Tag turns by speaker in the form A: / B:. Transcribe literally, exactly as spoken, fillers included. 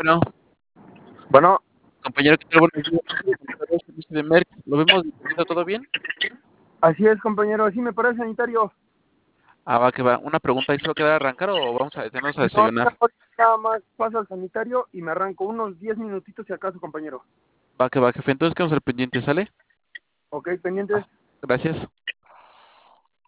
A: Bueno,
B: Bueno,
A: compañero, ¿qué tal? Buenos días. Servicio de Merck. ¿Lo vemos? ¿Está todo bien?
B: así es, compañero, así me parece sanitario.
A: Ah, va, que va. Una pregunta, ¿ahí se va a quedar a arrancar o vamos a detenernos a
B: No,
A: desayunar?
B: nada más pasa al sanitario y me arranco unos diez minutitos si acaso, compañero.
A: Va, que va, jefe. Entonces quedamos al pendiente, ¿sale?
B: Ok,
A: Ah,
B: pendientes.
A: gracias.